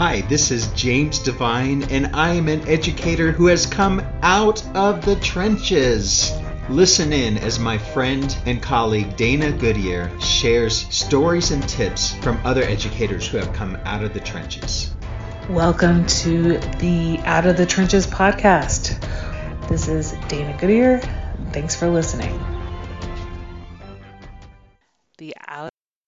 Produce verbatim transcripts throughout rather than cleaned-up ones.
Hi, this is James Devine, and I am an educator who has come out of the trenches. Listen in as my friend and colleague Dana Goodyear shares stories and tips from other educators who have come out of the trenches. Welcome to the Out of the Trenches podcast. This is Dana Goodyear. Thanks for listening. The Out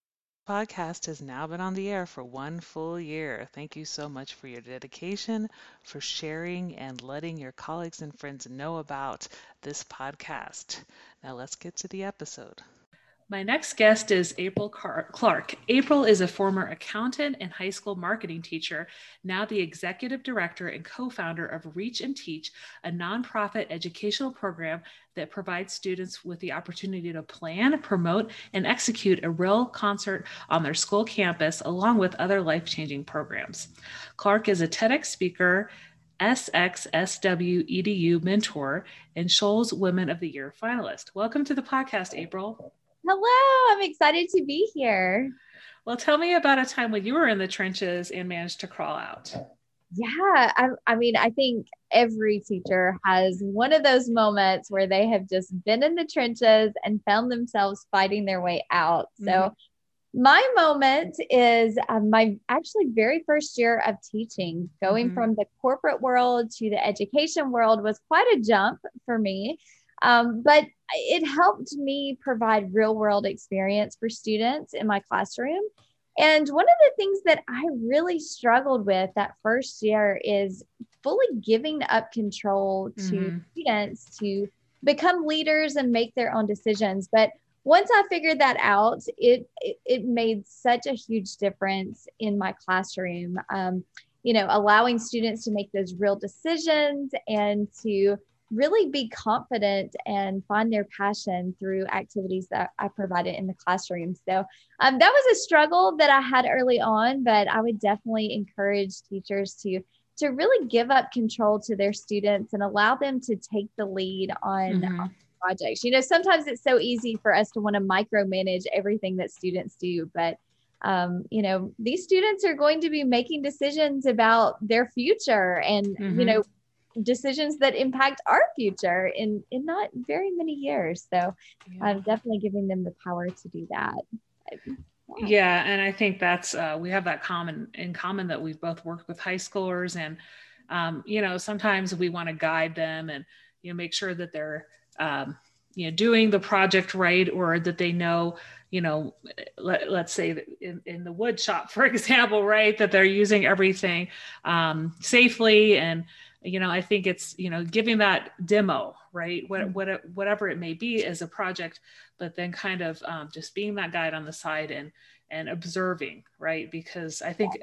podcast has now been on the air for one full year. Thank you so much for your dedication, for sharing and letting your colleagues and friends know about this podcast. Now let's get to the episode. My next guest is April Clark. April is a former accountant and high school marketing teacher, now the executive director and co-founder of Reach and Teach, a nonprofit educational program that provides students with the opportunity to plan, promote, and execute a real concert on their school campus, along with other life-changing programs. Clark is a TEDx speaker, S X S W E D U mentor, and Shoals Women of the Year finalist. Welcome to the podcast, April. Hello, I'm excited to be here. Well, tell me about a time when you were in the trenches and managed to crawl out. Yeah, I, I mean, I think every teacher has one of those moments where they have just been in the trenches and found themselves fighting their way out. So mm-hmm. my moment is uh, my actually very first year of teaching. Going mm-hmm. from the corporate world to the education world was quite a jump for me. Um, but it helped me provide real world experience for students in my classroom. And one of the things that I really struggled with that first year is fully giving up control to mm-hmm. students to become leaders and make their own decisions. But once I figured that out, it, it, it made such a huge difference in my classroom. Um, you know, allowing students to make those real decisions and to really be confident and find their passion through activities that I provided in the classroom. So um, that was a struggle that I had early on, but I would definitely encourage teachers to, to really give up control to their students and allow them to take the lead on, mm-hmm. on projects. You know, sometimes it's so easy for us to want to micromanage everything that students do, but Um, you know, these students are going to be making decisions about their future and, mm-hmm. you know, decisions that impact our future in, in not very many years. So yeah. I'm definitely giving them the power to do that. Yeah. yeah and I think that's, uh, we have that common in common that we've both worked with high schoolers and, um, you know, sometimes we want to guide them and, you know, make sure that they're, um, you know, doing the project right, or that they know, you know, let, let's say that in, in the wood shop, for example, right, that they're using everything um, safely. And, you know, I think it's, you know, giving that demo, right, what, what, whatever it may be as a project, but then kind of um, just being that guide on the side and, and observing, right, because I think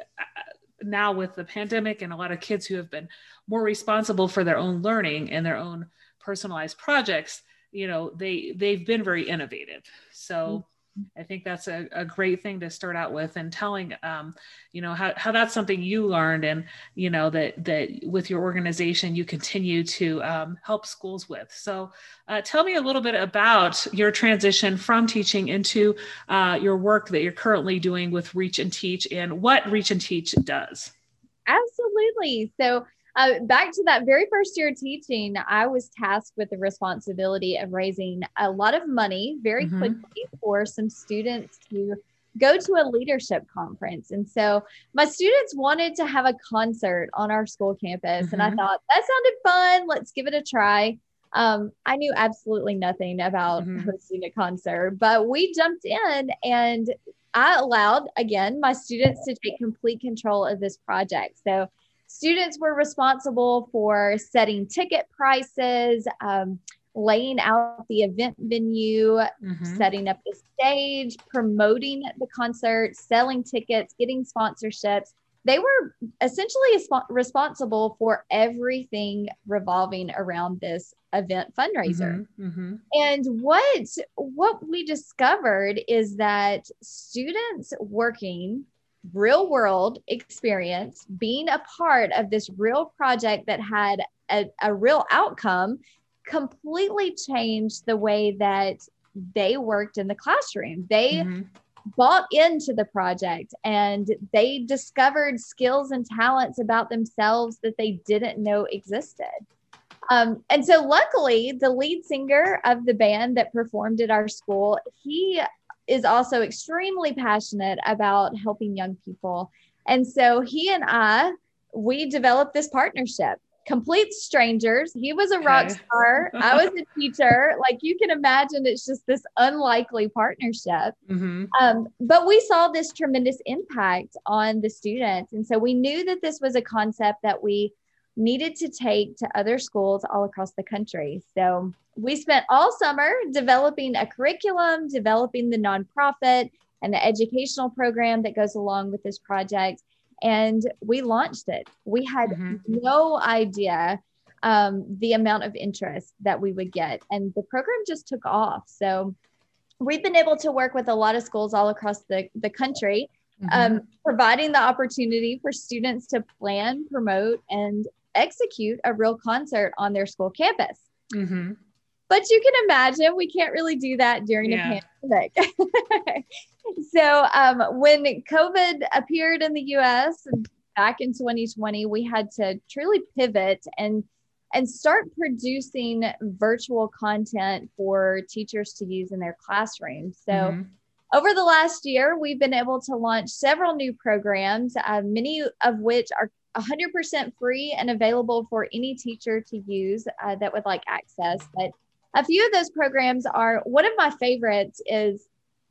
now with the pandemic and a lot of kids who have been more responsible for their own learning and their own personalized projects, you know, they, they've been very innovative. So I think that's a, a great thing to start out with, and telling, um, you know, how, how that's something you learned and, you know, that, that with your organization, you continue to um, help schools with. So uh, tell me a little bit about your transition from teaching into uh, your work that you're currently doing with Reach and Teach, and what Reach and Teach does. Absolutely. So Uh, back to that very first year of teaching, I was tasked with the responsibility of raising a lot of money very mm-hmm. quickly for some students to go to a leadership conference. And so my students wanted to have a concert on our school campus. Mm-hmm. And I thought, that sounded fun. Let's give it a try. Um, I knew absolutely nothing about mm-hmm. hosting a concert, but we jumped in and I allowed, again, my students to take complete control of this project. So students were responsible for setting ticket prices, um, laying out the event venue, mm-hmm. setting up the stage, promoting the concert, selling tickets, getting sponsorships. They were essentially asp- responsible for everything revolving around this event fundraiser. Mm-hmm. Mm-hmm. And what, what we discovered is that students working real world experience, being a part of this real project that had a, a real outcome, completely changed the way that they worked in the classroom. They mm-hmm. bought into the project and they discovered skills and talents about themselves that they didn't know existed. Um, and so luckily, the lead singer of the band that performed at our school, he is also extremely passionate about helping young people. And so he and I, we developed this partnership. Complete strangers. He was a Okay. rock star. I was a teacher. Like you can imagine, it's just this unlikely partnership. Mm-hmm. Um, but we saw this tremendous impact on the students. And so we knew that this was a concept that we needed to take to other schools all across the country. So we spent all summer developing a curriculum, developing the nonprofit and the educational program that goes along with this project. And we launched it. We had Mm-hmm. no idea um, the amount of interest that we would get. And the program just took off. So we've been able to work with a lot of schools all across the, the country, Mm-hmm. um, providing the opportunity for students to plan, promote, and execute a real concert on their school campus. Mm-hmm. But you can imagine we can't really do that during Yeah. a pandemic. So um, when COVID appeared in the U S back in twenty twenty, we had to truly pivot and and start producing virtual content for teachers to use in their classrooms. So Mm-hmm. over the last year, we've been able to launch several new programs, uh, many of which are one hundred percent free and available for any teacher to use uh, that would like access. But a few of those programs are, one of my favorites is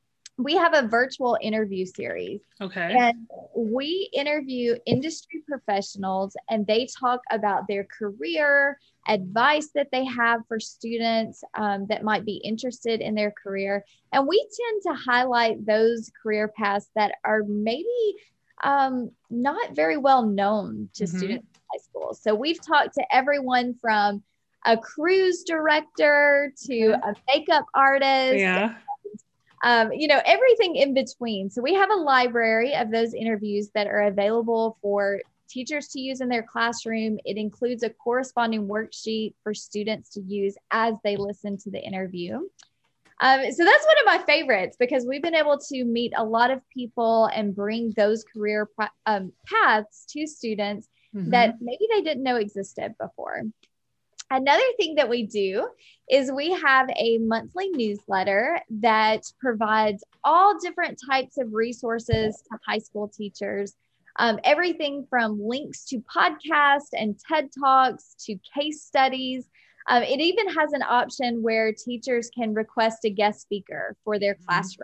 we have a virtual interview series. Okay. And we interview industry professionals and they talk about their career, advice that they have for students um, that might be interested in their career. And we tend to highlight those career paths that are maybe um, not very well known to Mm-hmm. students in high school. So we've talked to everyone from a cruise director to a makeup artist. Yeah. Um, you know, everything in between. So we have a library of those interviews that are available for teachers to use in their classroom. It includes a corresponding worksheet for students to use as they listen to the interview. Um, so that's one of my favorites because we've been able to meet a lot of people and bring those career um, paths to students Mm-hmm. that maybe they didn't know existed before. Another thing that we do is we have a monthly newsletter that provides all different types of resources to high school teachers. Um, everything from links to podcasts and TED Talks to case studies. Um, it even has an option where teachers can request a guest speaker for their classroom.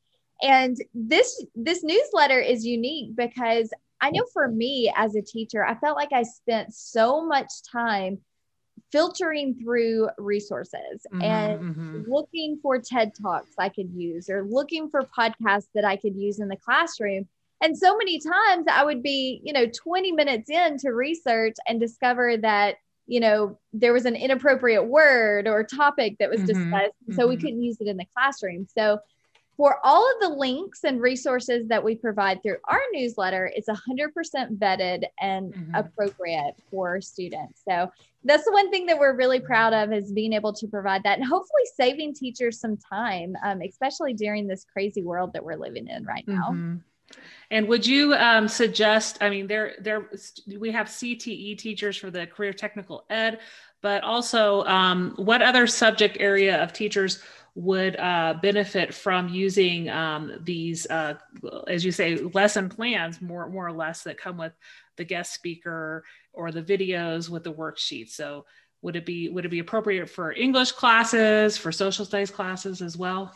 And this, this newsletter is unique because I know for me as a teacher, I felt like I spent so much time filtering through resources Mm-hmm, and mm-hmm. looking for TED Talks I could use or looking for podcasts that I could use in the classroom. And so many times I would be, you know, twenty minutes into research and discover that, you know, there was an inappropriate word or topic that was Mm-hmm, discussed. So mm-hmm. we couldn't use it in the classroom. So for all of the links and resources that we provide through our newsletter, it's one hundred percent vetted and Mm-hmm. appropriate for students. So that's the one thing that we're really proud of is being able to provide that and hopefully saving teachers some time, um, especially during this crazy world that we're living in right now. Mm-hmm. And would you um, suggest, I mean, there, there, we have C T E teachers for the career technical ed, but also um, what other subject area of teachers would uh, benefit from using um, these, uh, as you say, lesson plans, more, more or less, that come with the guest speaker or the videos with the worksheets? So would it be, would it be appropriate for English classes, for social studies classes as well?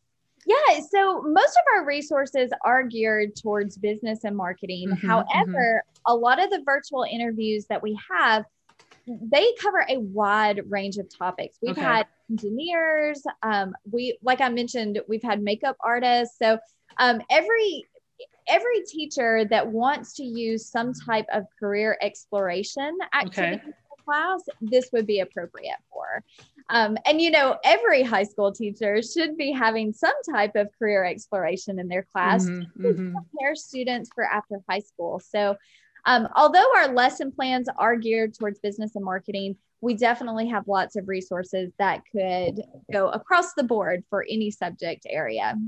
Yeah, so most of our resources are geared towards business and marketing. Mm-hmm, However, mm-hmm. a lot of the virtual interviews that we have, they cover a wide range of topics. We've Okay. had engineers, um, we, like I mentioned, we've had makeup artists. So um, every every teacher that wants to use some type of career exploration activity Okay. in the class, this would be appropriate for. Um, and, you know, every high school teacher should be having some type of career exploration in their class Mm-hmm, to mm-hmm. prepare students for after high school. So um, although our lesson plans are geared towards business and marketing, we definitely have lots of resources that could go across the board for any subject area.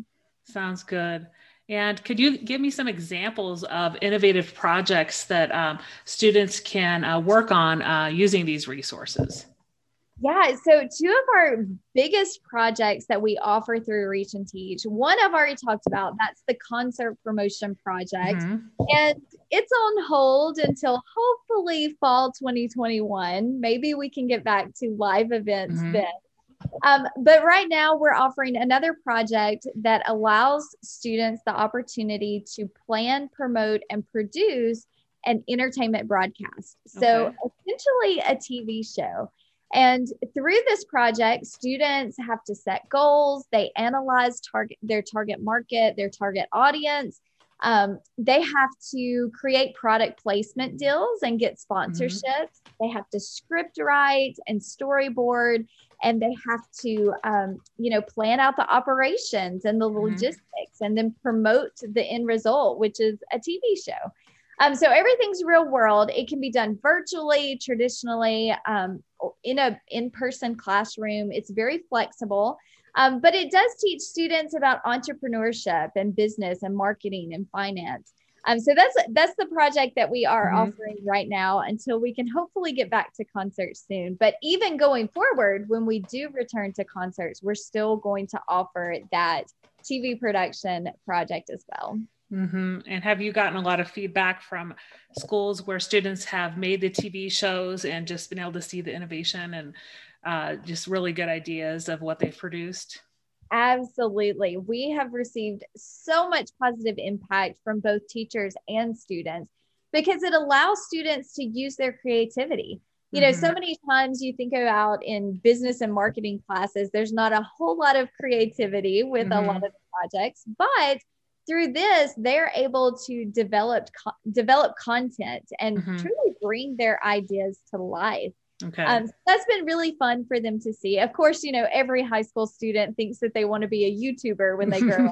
Sounds good. And could you give me some examples of innovative projects that um, students can uh, work on uh, using these resources? Yeah, so two of our biggest projects that we offer through Reach and Teach, one I've already talked about, that's the concert promotion project. Mm-hmm. And it's on hold until hopefully fall twenty twenty-one. Maybe we can get back to live events mm-hmm. then. Um, but right now we're offering another project that allows students the opportunity to plan, promote, and produce an entertainment broadcast. So okay. essentially a T V show. And through this project, students have to set goals. They analyze target their target market, their target audience. Um, they have to create product placement deals and get sponsorships. Mm-hmm. They have to script write and storyboard, and they have to, um, you know, plan out the operations and the mm-hmm. logistics, and then promote the end result, which is a T V show. Um, so everything's real world. It can be done virtually, traditionally, um, in a in-person classroom. It's very flexible, um, but it does teach students about entrepreneurship and business and marketing and finance. Um, so that's that's the project that we are mm-hmm. offering right now until we can hopefully get back to concerts soon. But even going forward, when we do return to concerts, we're still going to offer that T V production project as well. Mm-hmm. And have you gotten a lot of feedback from schools where students have made the T V shows and just been able to see the innovation and uh, just really good ideas of what they've produced? Absolutely. We have received so much positive impact from both teachers and students because it allows students to use their creativity. You know, mm-hmm. so many times you think about in business and marketing classes, there's not a whole lot of creativity with mm-hmm. a lot of projects, but through this, they're able to develop co- develop content and mm-hmm. truly bring their ideas to life. Okay, um, so that's been really fun for them to see. Of course, you know, every high school student thinks that they want to be a YouTuber when they grow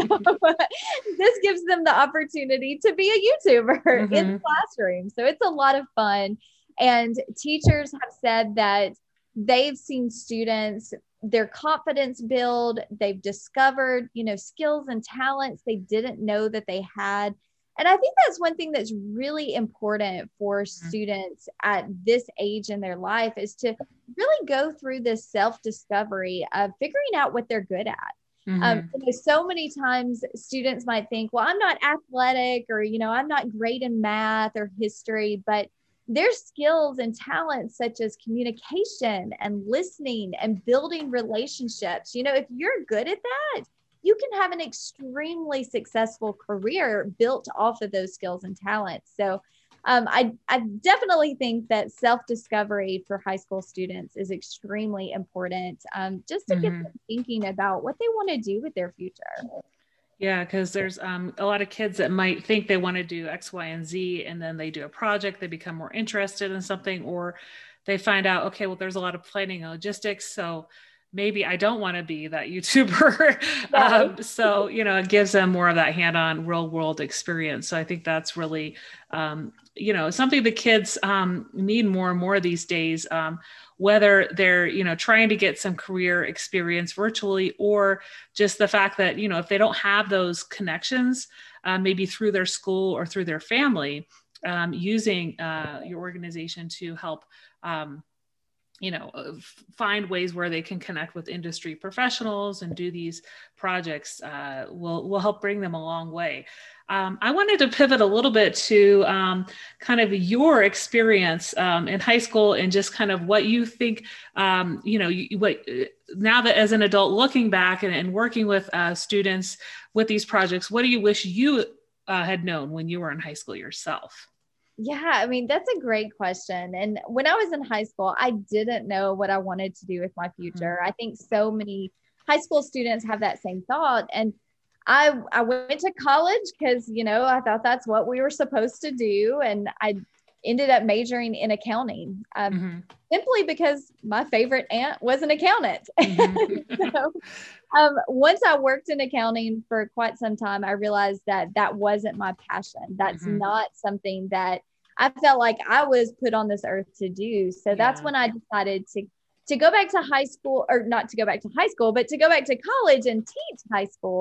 up. This gives them the opportunity to be a YouTuber mm-hmm. in the classroom. So it's a lot of fun. And teachers have said that they've seen students, their confidence build. They've discovered, you know, skills and talents they didn't know that they had. And I think that's one thing that's really important for mm-hmm. students at this age in their life is to really go through this self-discovery of figuring out what they're good at. Mm-hmm. Um, you know, so many times students might think, well, I'm not athletic, or, you know, I'm not great in math or history, but there's skills and talents such as communication and listening and building relationships. You know, if you're good at that, you can have an extremely successful career built off of those skills and talents. So um, I, I definitely think that self-discovery for high school students is extremely important, um, just to mm-hmm. get them thinking about what they want to do with their future. Yeah, because there's um, a lot of kids that might think they want to do X, Y, and Z, and then they do a project, they become more interested in something, or they find out, okay, well, there's a lot of planning and logistics, so maybe I don't want to be that YouTuber. um, so, you know, it gives them more of that hand-on real world experience. So I think that's really, um, you know, something the kids um, need more and more these days, um, whether they're, you know, trying to get some career experience virtually, or just the fact that, you know, if they don't have those connections, uh, maybe through their school or through their family, um, using uh, your organization to help, um, you know, find ways where they can connect with industry professionals and do these projects uh, will, will help bring them a long way. Um, I wanted to pivot a little bit to um, kind of your experience um, in high school and just kind of what you think, um, you know, you, what now that as an adult looking back and, and working with uh, students with these projects, what do you wish you uh, had known when you were in high school yourself? Yeah, I mean, that's a great question. And when I was in high school, I didn't know what I wanted to do with my future. I think so many high school students have that same thought. And I, I went to college because, you know, I thought that's what we were supposed to do. And I ended up majoring in accounting um, mm-hmm. simply because my favorite aunt was an accountant. Mm-hmm. so, um, once I worked in accounting for quite some time, I realized that that wasn't my passion. That's mm-hmm. not something that I felt like I was put on this earth to do. So yeah. that's when I decided to, to go back to high school, or not to go back to high school, but to go back to college and teach high school.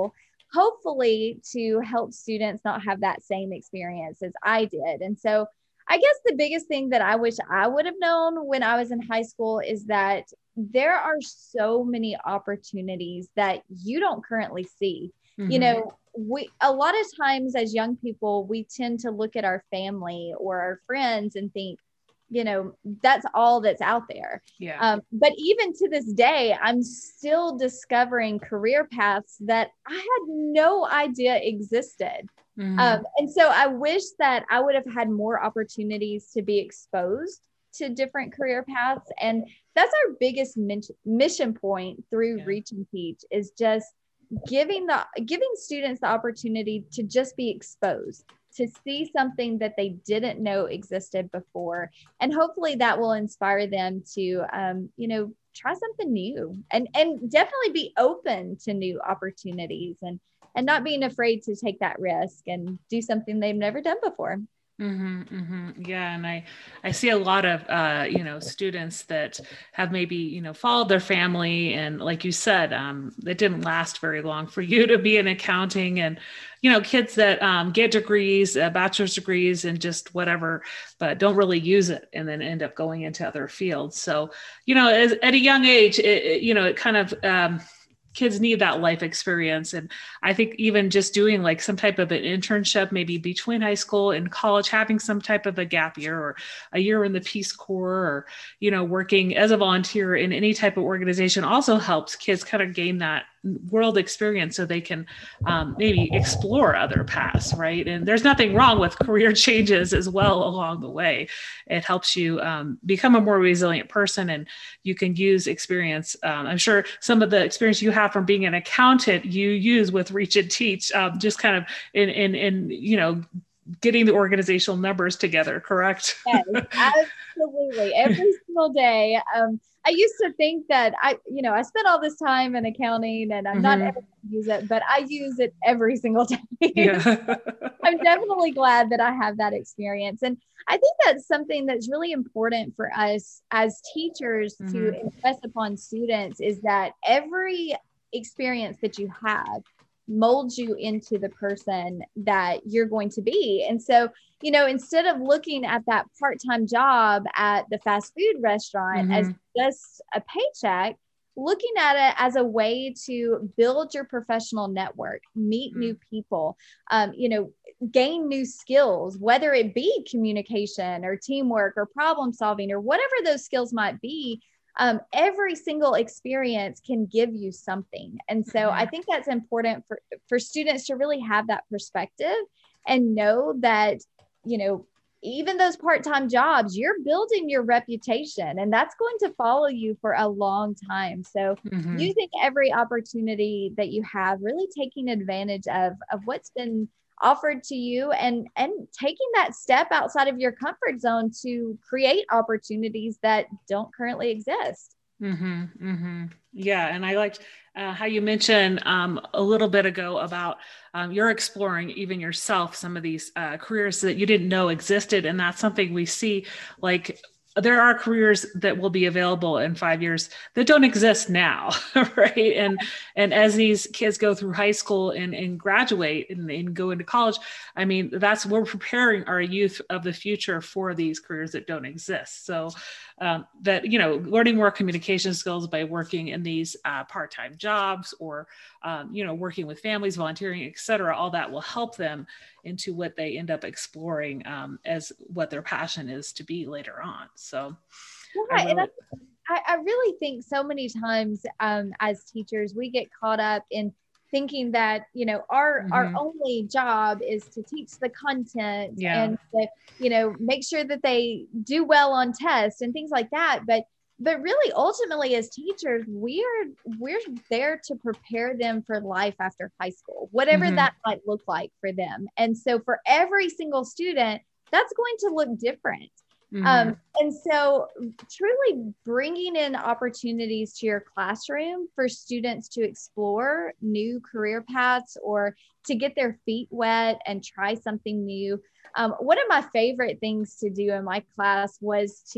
hopefully to help students not have that same experience as I did. And so I guess the biggest thing that I wish I would have known when I was in high school is that there are so many opportunities that you don't currently see. Mm-hmm. You know, we a lot of times as young people, we tend to look at our family or our friends and think, you know, that's all that's out there. Yeah. Um, but even to this day, I'm still discovering career paths that I had no idea existed. Mm-hmm. Um, and so I wish that I would have had more opportunities to be exposed to different career paths. And that's our biggest min- mission point through yeah. Reach and Teach, is just giving the giving students the opportunity to just be exposed, to see something that they didn't know existed before. And hopefully that will inspire them to, um, you know, try something new and, and definitely be open to new opportunities and, and not being afraid to take that risk and do something they've never done before. Mm-hmm, mm-hmm. Yeah. And I, I see a lot of, uh, you know, students that have maybe, you know, followed their family. And like you said, um, it didn't last very long for you to be in accounting, and, you know, kids that um, get degrees, uh, bachelor's degrees and just whatever, but don't really use it and then end up going into other fields. So, you know, as, at a young age, it, it, you know, it kind of, um, kids need that life experience. And I think even just doing like some type of an internship, maybe between high school and college, having some type of a gap year or a year in the Peace Corps, or, you know, working as a volunteer in any type of organization also helps kids kind of gain that world experience so they can um, maybe explore other paths, right? And there's nothing wrong with career changes as well along the way. It helps you um, become a more resilient person, and you can use experience. Um, I'm sure some of the experience you have from being an accountant, you use with Reach and Teach, um, just kind of in, in, in, you know, getting the organizational numbers together, correct? Yes, absolutely. Every single day. Um, I used to think that I, you know, I spent all this time in accounting and I'm mm-hmm. not ever going to use it, but I use it every single day. Yeah. I'm definitely glad that I have that experience. And I think that's something that's really important for us as teachers mm-hmm. to impress upon students, is that every experience that you have molds you into the person that you're going to be. And so, you know, instead of looking at that part-time job at the fast food restaurant mm-hmm. as just a paycheck, looking at it as a way to build your professional network, meet mm-hmm. new people, um, you know, gain new skills, whether it be communication or teamwork or problem solving or whatever those skills might be. Um, every single experience can give you something. And so mm-hmm. I think that's important for, for students to really have that perspective and know that, you know, even those part-time jobs, you're building your reputation and that's going to follow you for a long time. So mm-hmm. using every opportunity that you have, really taking advantage of, of what's been offered to you and, and taking that step outside of your comfort zone to create opportunities that don't currently exist. Mm-hmm, mm-hmm. Yeah. And I liked uh, how you mentioned um, a little bit ago about um, you're exploring even yourself, some of these uh, careers that you didn't know existed. And that's something we see, like, there are careers that will be available in five years that don't exist now, right? And and as these kids go through high school and, and graduate and, and go into college, I mean, that's, we're preparing our youth of the future for these careers that don't exist. So um, that, you know, learning more communication skills by working in these uh, part-time jobs or, um, you know, working with families, volunteering, et cetera, all that will help them into what they end up exploring um, as what their passion is to be later on. So yeah, I, really, and I, I really think so many times um, as teachers, we get caught up in thinking that, you know, our, mm-hmm. our only job is to teach the content yeah. and to, you know, make sure that they do well on tests and things like that. But But really, ultimately, as teachers, we're we're there to prepare them for life after high school, whatever mm-hmm. that might look like for them. And so for every single student, that's going to look different. Mm-hmm. Um, and so truly bringing in opportunities to your classroom for students to explore new career paths or to get their feet wet and try something new. Um, one of my favorite things to do in my class was to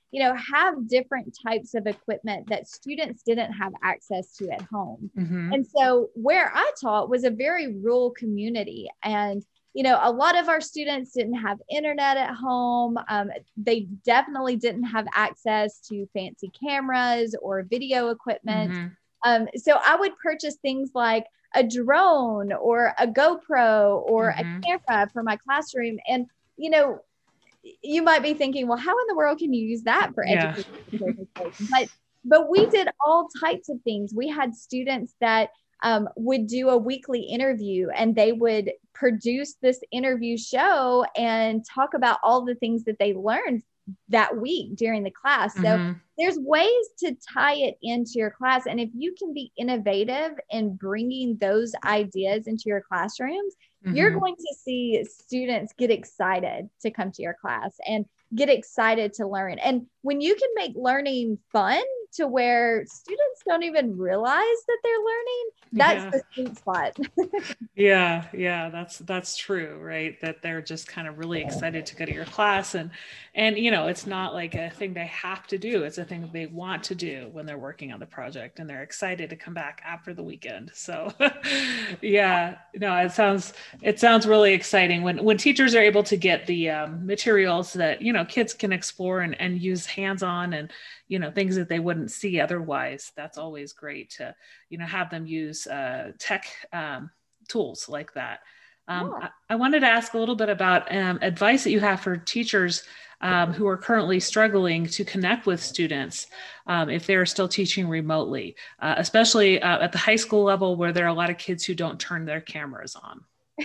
you know, have different types of equipment that students didn't have access to at home. Mm-hmm. And so where I taught was a very rural community, and you know, a lot of our students didn't have internet at home. Um, they definitely didn't have access to fancy cameras or video equipment. Mm-hmm. Um, so I would purchase things like a drone or a GoPro or mm-hmm. a camera for my classroom. And, you know, you might be thinking, well, how in the world can you use that for yeah. education? but, but we did all types of things. We had students that Um, would do a weekly interview, and they would produce this interview show and talk about all the things that they learned that week during the class. So mm-hmm. there's ways to tie it into your class. And if you can be innovative in bringing those ideas into your classrooms, mm-hmm. you're going to see students get excited to come to your class and get excited to learn. And when you can make learning fun to where students don't even realize that they're learning, that's yeah. the sweet spot. yeah, yeah, that's that's true, right? That they're just kind of really excited to go to your class, and and you know, it's not like a thing they have to do; it's a thing they want to do when they're working on the project, and they're excited to come back after the weekend. So, yeah, no, it sounds it sounds really exciting when when teachers are able to get the um, materials that you know kids can explore and and use hands-on and you know, things that they wouldn't see otherwise. That's always great to, you know, have them use uh, tech um, tools like that. Um, yeah. I, I wanted to ask a little bit about um, advice that you have for teachers um, who are currently struggling to connect with students um, if they're still teaching remotely, uh, especially uh, at the high school level where there are a lot of kids who don't turn their cameras on.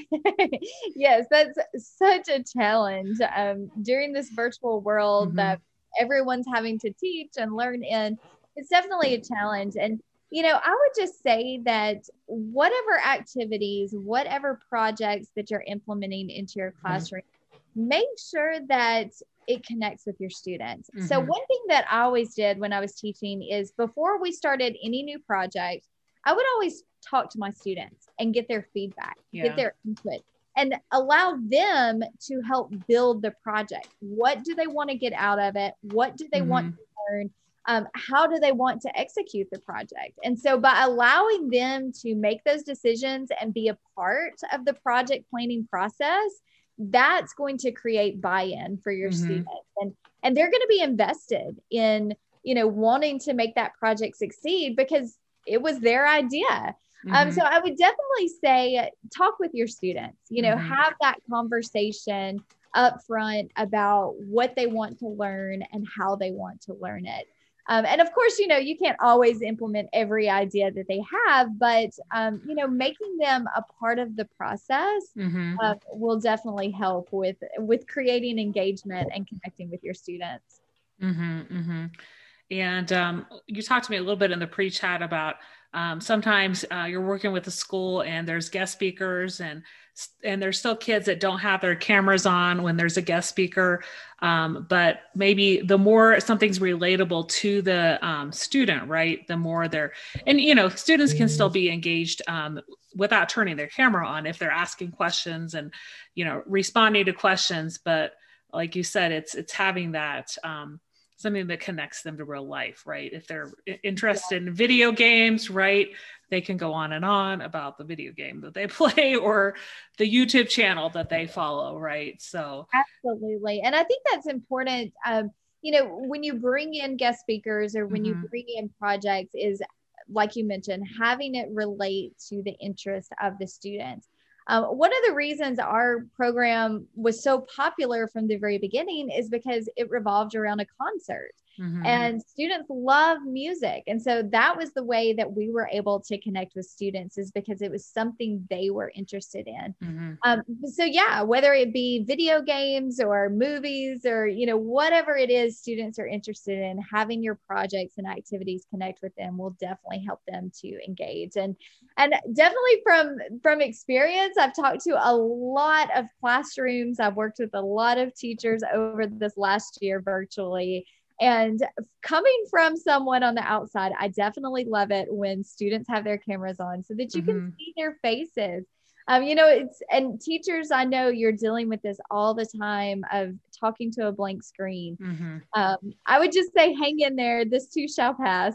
Yes, that's such a challenge um, during this virtual world mm-hmm. that everyone's having to teach and learn in. It's definitely a challenge. And, you know, I would just say that whatever activities, whatever projects that you're implementing into your classroom, mm-hmm. make sure that it connects with your students. Mm-hmm. So one thing that I always did when I was teaching is before we started any new project, I would always talk to my students and get their feedback, yeah. get their input, and allow them to help build the project. What do they want to get out of it? What do they mm-hmm. want to learn? Um, how do they want to execute the project? And so by allowing them to make those decisions and be a part of the project planning process, that's going to create buy-in for your mm-hmm. students. And, and they're going to be invested in, you know, wanting to make that project succeed because it was their idea. Mm-hmm. Um, so I would definitely say talk with your students, you know, mm-hmm. have that conversation up front about what they want to learn and how they want to learn it. Um, and of course, you know, you can't always implement every idea that they have, but, um, you know, making them a part of the process mm-hmm. uh, will definitely help with, with creating engagement and connecting with your students. Mm-hmm, mm-hmm. And um, you talked to me a little bit in the pre-chat about um, sometimes uh, you're working with a school and there's guest speakers and and there's still kids that don't have their cameras on when there's a guest speaker. Um, but maybe the more something's relatable to the um, student, right? The more they're, and you know, students can still be engaged um, without turning their camera on if they're asking questions and, you know, responding to questions. But like you said, it's it's having that um, something that connects them to real life, right? If they're interested yeah. in video games, right? They can go on and on about the video game that they play or the YouTube channel that they follow, right? So absolutely. And I think that's important. Um, you know, when you bring in guest speakers or when mm-hmm. you bring in projects is, like you mentioned, having it relate to the interest of the students. Um, one of the reasons our program was so popular from the very beginning is because it revolved around a concert. Mm-hmm. And students love music. And so that was the way that we were able to connect with students, is because it was something they were interested in. Mm-hmm. Um, so yeah, whether it be video games or movies or, you know, whatever it is students are interested in, having your projects and activities connect with them will definitely help them to engage. And, and definitely from, from experience, I've talked to a lot of classrooms. I've worked with a lot of teachers over this last year virtually. And coming from someone on the outside, I definitely love it when students have their cameras on so that you mm-hmm. can see their faces. Um, you know, it's, and teachers, I know you're dealing with this all the time of talking to a blank screen. Mm-hmm. Um, I would just say, hang in there. This too shall pass.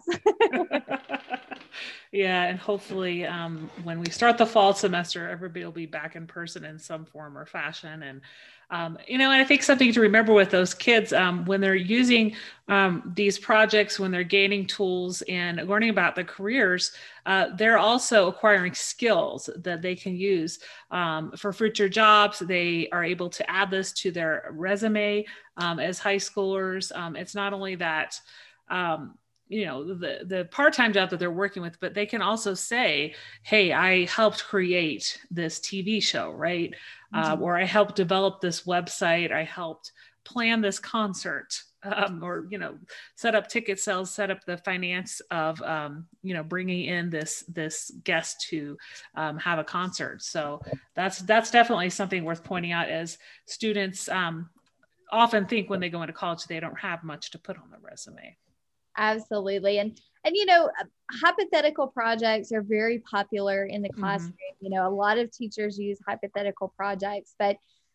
Yeah. And hopefully um, when we start the fall semester, everybody will be back in person in some form or fashion. And, um, you know, and I think something to remember with those kids um, when they're using um, these projects, when they're gaining tools and learning about the careers, uh, they're also acquiring skills that they can use um, for future jobs. They are able to add this to their resume um, as high schoolers. Um, it's not only that, um, you know, the, the part-time job that they're working with, but they can also say, hey, I helped create this T V show, right? Mm-hmm. Uh, or I helped develop this website. I helped plan this concert, um, or, you know, set up ticket sales, set up the finance of, um, you know, bringing in this, this guest to um, have a concert. So that's, that's definitely something worth pointing out, as students um, often think when they go into college, they don't have much to put on their resume. Absolutely. And, and, you know, hypothetical projects are very popular in the classroom. Mm-hmm. You know, a lot of teachers use hypothetical projects, but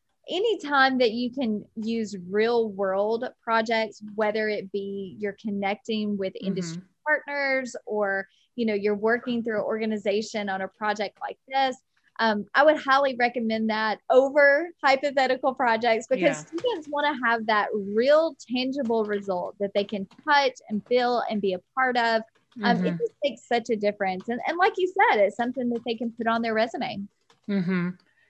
anytime that you can use real world projects, whether it be you're connecting with industry mm-hmm. partners, or, you know, you're working through an organization on a project like this, Um, I would highly recommend that over hypothetical projects, because yeah. students want to have that real tangible result that they can touch and feel and be a part of. Um, mm-hmm. It just makes such a difference. And, and like you said, it's something that they can put on their resume. Mm-hmm.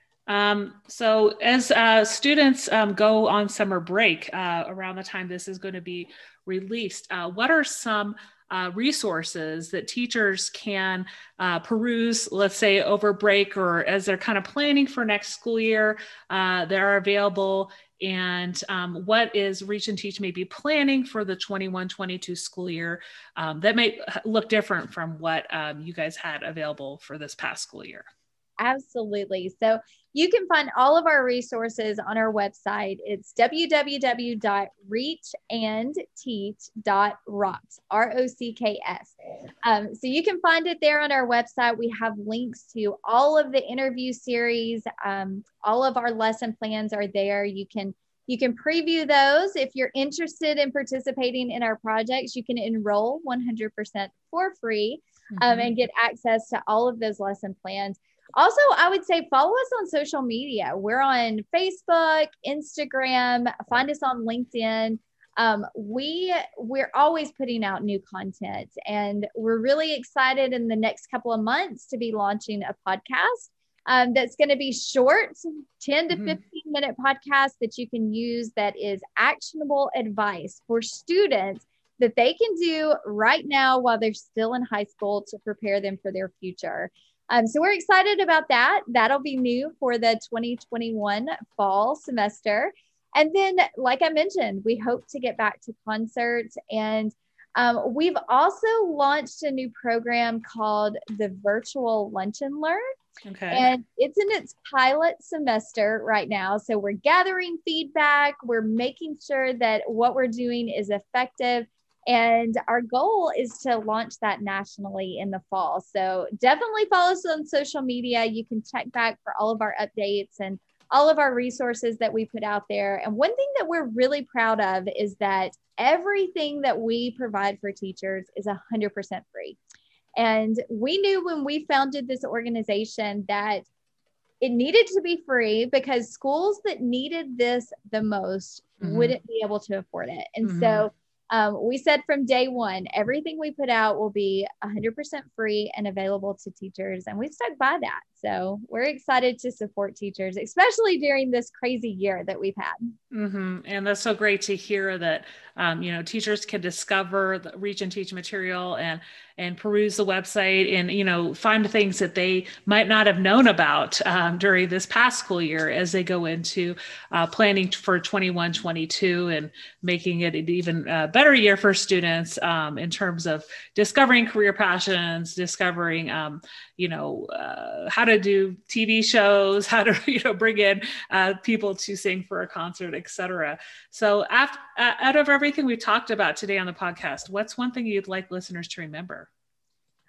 Um, so as uh, students um, go on summer break uh, around the time this is going to be released, uh, what are some Uh, resources that teachers can uh, peruse, let's say over break, or as they're kind of planning for next school year, uh, that are available? And um, what is Reach and Teach maybe planning for the twenty-one twenty-two school year um, that may look different from what um, you guys had available for this past school year? Absolutely. So you can find all of our resources on our website. It's w w w dot reach and teach dot rocks, R O C K S. Um, so you can find it there on our website. We have links to all of the interview series. Um, all of our lesson plans are there. You can You can preview those. If you're interested in participating in our projects, you can enroll one hundred percent for free um, mm-hmm. and get access to all of those lesson plans. Also, I would say follow us on social media. We're on Facebook, Instagram, find us on LinkedIn. Um, we, we're always putting out new content, and we're really excited in the next couple of months to be launching a podcast um, that's going to be short, ten to fifteen minute podcast that you can use, that is actionable advice for students that they can do right now while they're still in high school to prepare them for their future. Um, so we're excited about that. That'll be new for the twenty twenty-one fall semester. And then, like I mentioned, we hope to get back to concerts. And um, we've also launched a new program called the Virtual Lunch and Learn. Okay. And it's in its pilot semester right now. So we're gathering feedback. We're making sure that what we're doing is effective. And our goal is to launch that nationally in the fall. So definitely follow us on social media. You can check back for all of our updates and all of our resources that we put out there. And one thing that we're really proud of is that everything that we provide for teachers is one hundred percent free. And we knew when we founded this organization that it needed to be free, because schools that needed this the most mm-hmm. wouldn't be able to afford it. And mm-hmm. so Um, we said from day one, everything we put out will be one hundred percent free and available to teachers. And we've stuck by that. So we're excited to support teachers, especially during this crazy year that we've had. Mm-hmm. And that's so great to hear that, um, you know, teachers can discover the Reach and Teach material and, and peruse the website and, you know, find things that they might not have known about um, during this past school year as they go into uh, planning for twenty-one twenty-two and making it an even uh, better year for students um, in terms of discovering career passions, discovering, um, you know, uh, how to do T V shows, how to, you know, bring in uh, people to sing for a concert, et cetera. So after, uh, out of everything we talked about today on the podcast, what's one thing you'd like listeners to remember?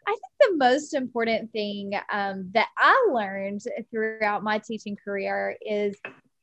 I think the most important thing um, that I learned throughout my teaching career is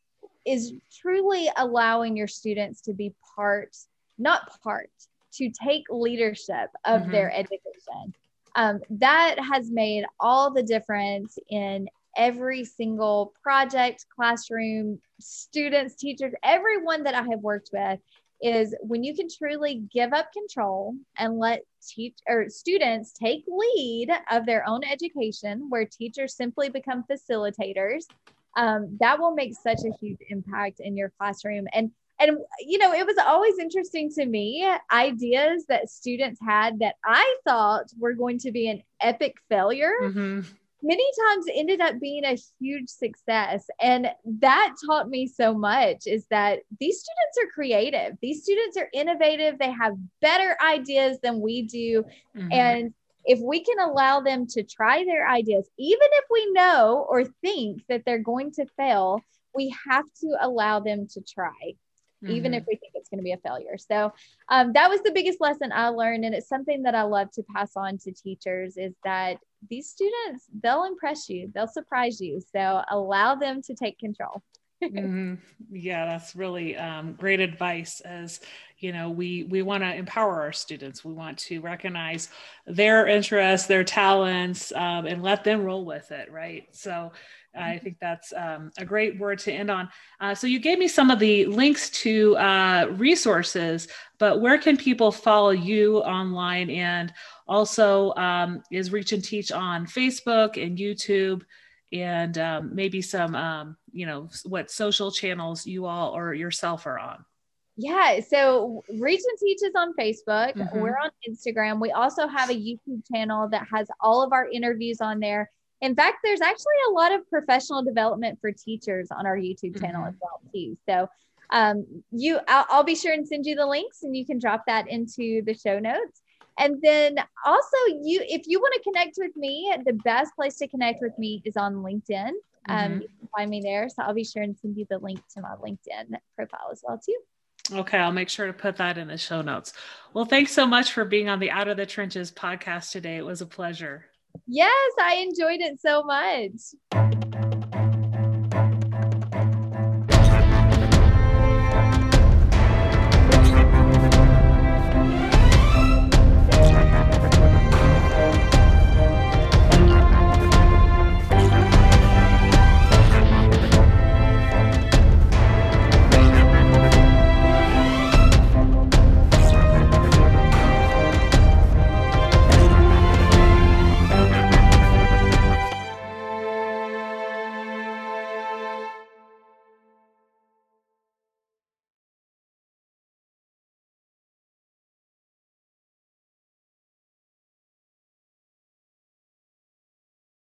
is truly allowing your students to be part, not part, to take leadership of mm-hmm. their education. Um, that has made all the difference in every single project, classroom, students, teachers, everyone that I have worked with, is when you can truly give up control and let teach or students take lead of their own education, where teachers simply become facilitators. Um, that will make such a huge impact in your classroom. And, and, you know, it was always interesting to me, ideas that students had that I thought were going to be an epic failure. Mm-hmm. Many times ended up being a huge success. And that taught me so much, is that these students are creative. These students are innovative. They have better ideas than we do. Mm-hmm. And if we can allow them to try their ideas, even if we know or think that they're going to fail, we have to allow them to try, mm-hmm. even if we think it's going to be a failure. So um, that was the biggest lesson I learned. And it's something that I love to pass on to teachers, is that these students, they'll impress you, they'll surprise you. So allow them to take control. Mm-hmm. Yeah, that's really um, great advice. As you know, we we want to empower our students. We want to recognize their interests, their talents, um, and let them roll with it, right? So I think that's um, a great word to end on. Uh, so you gave me some of the links to uh, resources, but where can people follow you online? And also, um, is Reach and Teach on Facebook and YouTube? And um, maybe some, um, you know, what social channels you all or yourself are on? Yeah, so Reach and Teach is on Facebook. Mm-hmm. We're on Instagram. We also have a YouTube channel that has all of our interviews on there. In fact, there's actually a lot of professional development for teachers on our YouTube channel mm-hmm. as well too. So um, you, I'll, I'll be sure and send you the links, and you can drop that into the show notes. And then also, you, if you want to connect with me, the best place to connect with me is on LinkedIn. Mm-hmm. Um, you can find me there. So I'll be sure and send you the link to my LinkedIn profile as well too. Okay, I'll make sure to put that in the show notes. Well, thanks so much for being on the Out of the Trenches podcast today. It was a pleasure. Yes, I enjoyed it so much.